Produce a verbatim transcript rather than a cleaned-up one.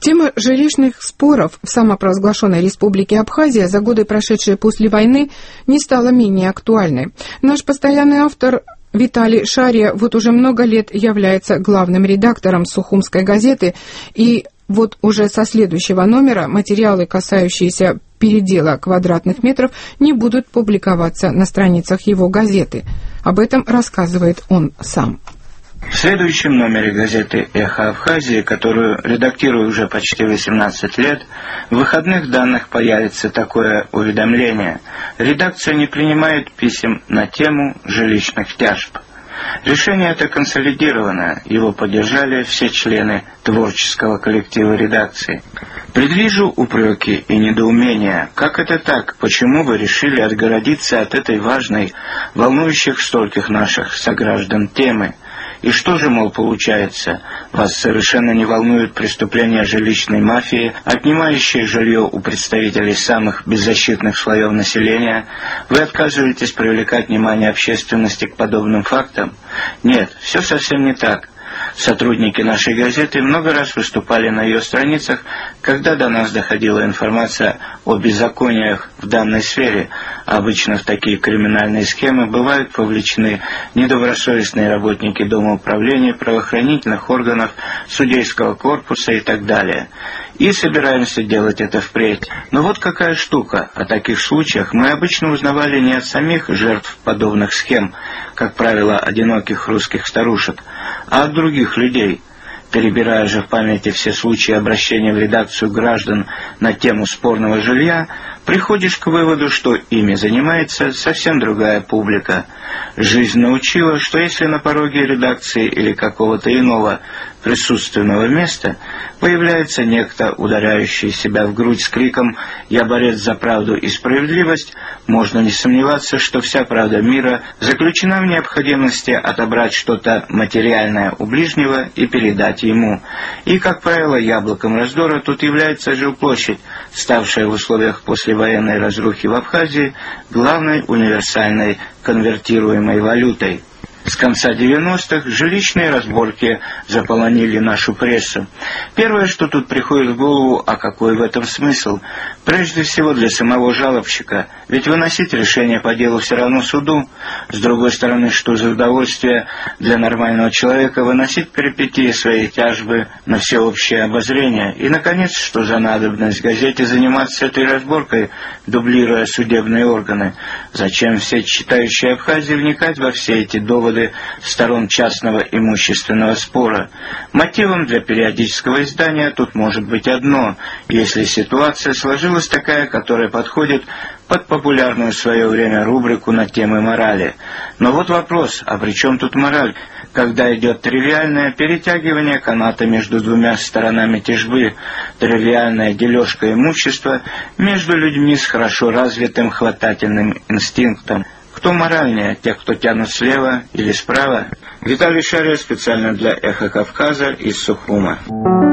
Тема жилищных споров в самопровозглашенной республике Абхазия за годы, прошедшие после войны, не стала менее актуальной. Наш постоянный автор Виталий Шария вот уже много лет является главным редактором Сухумской газеты, и вот уже со следующего номера материалы, касающиеся передела квадратных метров, не будут публиковаться на страницах его газеты. Об этом рассказывает он сам. В следующем номере газеты «Эхо Абхазии», которую редактирую уже почти восемнадцать лет, в выходных данных появится такое уведомление. Редакция не принимает писем на тему жилищных тяжб. Решение это консолидированное, его поддержали все члены творческого коллектива редакции. Предвижу упреки и недоумения. Как это так? Почему вы решили отгородиться от этой важной, волнующих стольких наших сограждан темы? И что же, мол, получается? Вас совершенно не волнуют преступления жилищной мафии, отнимающие жилье у представителей самых беззащитных слоев населения? Вы отказываетесь привлекать внимание общественности к подобным фактам? Нет, все совсем не так. Сотрудники нашей газеты много раз выступали на ее страницах, когда до нас доходила информация о беззакониях в данной сфере. Обычно в такие криминальные схемы бывают вовлечены недобросовестные работники Дома управления, правоохранительных органов, судейского корпуса и так далее. И собираемся делать это впредь. Но вот какая штука. О таких случаях мы обычно узнавали не от самих жертв подобных схем, как правило, одиноких русских старушек, а от других людей. Перебирая же в памяти все случаи обращения в редакцию граждан на тему спорного жилья, приходишь к выводу, что ими занимается совсем другая публика. Жизнь научила, что если на пороге редакции или какого-то иного присутственного места появляется некто, ударяющий себя в грудь с криком «Я борец за правду и справедливость», можно не сомневаться, что вся правда мира заключена в необходимости отобрать что-то материальное у ближнего и передать ему. И, как правило, яблоком раздора тут является жилплощадь, ставшая в условиях послевоенной разрухи в Абхазии главной универсальной конвертируемой валютой. С конца девяностых жилищные разборки заполонили нашу прессу. Первое, что тут приходит в голову, а какой в этом смысл? Прежде всего для самого жалобщика, ведь выносить решение по делу все равно суду. С другой стороны, что за удовольствие для нормального человека выносить перипетии своей тяжбы на всеобщее обозрение? И, наконец, что за надобность газете заниматься этой разборкой, дублируя судебные органы? Зачем все читающие Абхазии вникать во все эти доводы сторон частного имущественного спора? Мотивом для периодического издания тут может быть одно, если ситуация сложилась такая, которая подходит под популярную в свое время рубрику на темы морали. Но вот вопрос, а при чем тут мораль, когда идет тривиальное перетягивание каната между двумя сторонами тяжбы, тривиальная дележка имущества между людьми с хорошо развитым хватательным инстинктом? Кто моральнее, те, кто тянут слева или справа? Виталий Шария специально для «Эхо Кавказа» из Сухума.